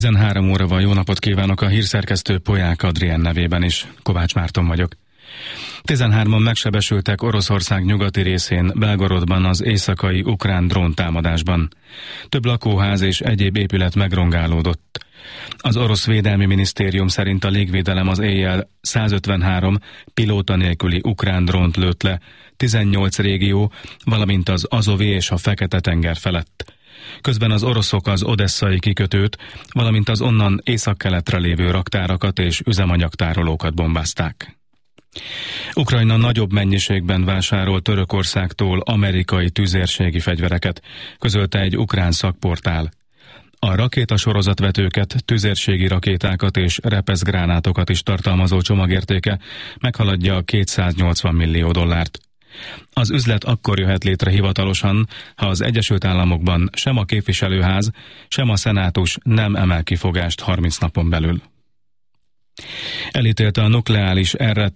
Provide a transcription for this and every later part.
13 óra van, jó napot kívánok, a hírszerkesztő Polyák Adrien nevében is. Kovács Márton vagyok. 13-an megsebesültek Oroszország nyugati részén, Belgorodban az éjszakai ukrán dróntámadásban. Több lakóház és egyéb épület megrongálódott. Az orosz védelmi minisztérium szerint a légvédelem az éjjel 153 pilóta nélküli ukrán drónt lőtt le 18 régió, valamint az Azovi és a Fekete-tenger felett. Közben az oroszok az odesszai kikötőt, valamint az onnan északkeletre lévő raktárakat és üzemanyagtárolókat bombázták. Ukrajna nagyobb mennyiségben vásárol Törökországtól amerikai tüzérségi fegyvereket, közölte egy ukrán szakportál. A rakétasorozatvetőket, tüzérségi rakétákat és repeszgránátokat is tartalmazó csomagértéke meghaladja a $280 millió. Az üzlet akkor jöhet létre hivatalosan, ha az Egyesült Államokban sem a képviselőház, sem a szenátus nem emel kifogást 30 napon belül. Elítélte a nukleáris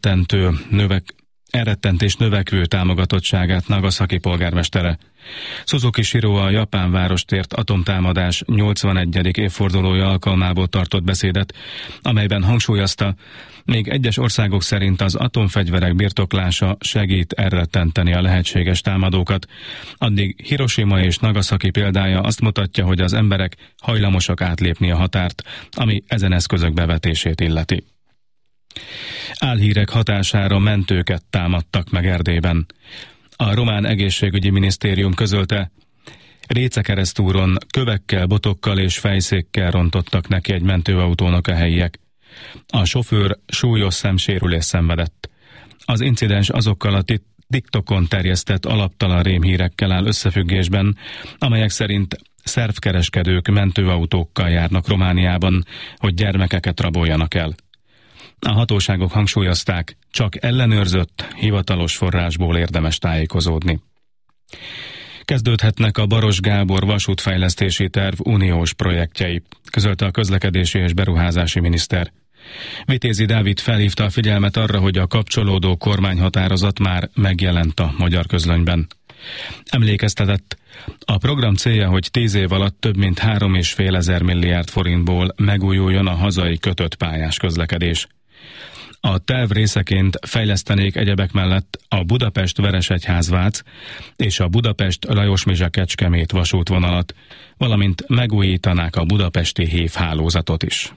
elrettentés növekvő támogatottságát Nagasaki polgármestere. Suzuki Shiro a japán várostért atomtámadás 81. évfordulója alkalmából tartott beszédet, amelyben hangsúlyozta, még egyes országok szerint az atomfegyverek birtoklása segít elrettenteni a lehetséges támadókat, addig Hiroshima és Nagasaki példája azt mutatja, hogy az emberek hajlamosak átlépni a határt, ami ezen eszközök bevetését illeti. Álhírek hatására mentőket támadtak meg Erdélyben. A román egészségügyi minisztérium közölte, Récekeresztúron kövekkel, botokkal és fejszékkel rontottak neki egy mentőautónak a helyiek. A sofőr súlyos szemsérülést szenvedett. Az incidens azokkal a TikTokon terjesztett alaptalan rémhírekkel áll összefüggésben, amelyek szerint szervkereskedők mentőautókkal járnak Romániában, hogy gyermekeket raboljanak el. A hatóságok hangsúlyozták, csak ellenőrzött, hivatalos forrásból érdemes tájékozódni. Kezdődhetnek a Baros Gábor vasútfejlesztési terv uniós projektjei, közölte a közlekedési és beruházási miniszter. Vitézi Dávid felhívta a figyelmet arra, hogy a kapcsolódó kormányhatározat már megjelent a magyar közlönyben. Emlékeztetett, a program célja, hogy 10 év alatt több mint 3,5 milliárd forintból megújuljon a hazai kötött pályás közlekedés. A terv részeként fejlesztenék egyebek mellett a Budapest-Veresegyház-Vác és a Budapest-Lajosmizsa-Kecskemét vasútvonalat, valamint megújítanák a budapesti hévhálózatot is.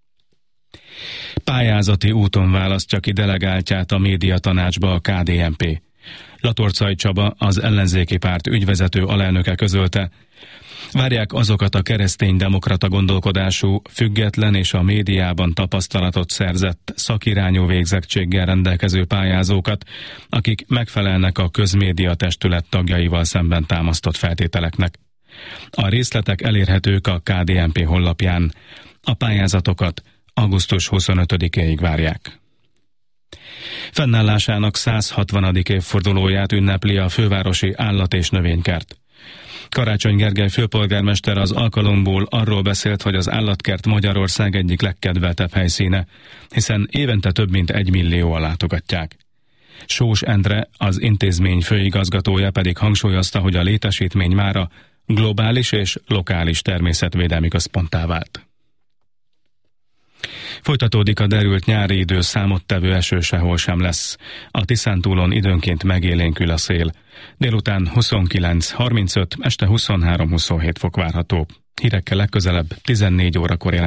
Pályázati úton választja ki delegáltját a médiatanácsba a KDNP. Latorcai Csaba, az ellenzéki párt ügyvezető alelnöke közölte, várják azokat a kereszténydemokrata gondolkodású, független és a médiában tapasztalatot szerzett szakirányú végzettséggel rendelkező pályázókat, akik megfelelnek a közmédia testület tagjaival szemben támasztott feltételeknek. A részletek elérhetők a KDNP honlapján. A pályázatokat augusztus 25-éig várják. Fennállásának 160. évfordulóját ünnepli a fővárosi állat- és növénykert. Karácsony Gergely főpolgármester az alkalomból arról beszélt, hogy az állatkert Magyarország egyik legkedveltebb helyszíne, hiszen évente több mint 1 millióan látogatják. Sós Endre, az intézmény főigazgatója pedig hangsúlyozta, hogy a létesítmény mára globális és lokális természetvédelmi központtá vált. Folytatódik a derült nyári idő, számottevő eső sehol sem lesz. A Tiszántúlon időnként megélénkül a szél. Délután 29-35, este 23-27 fok várható. Hírekkel legközelebb 14 órakor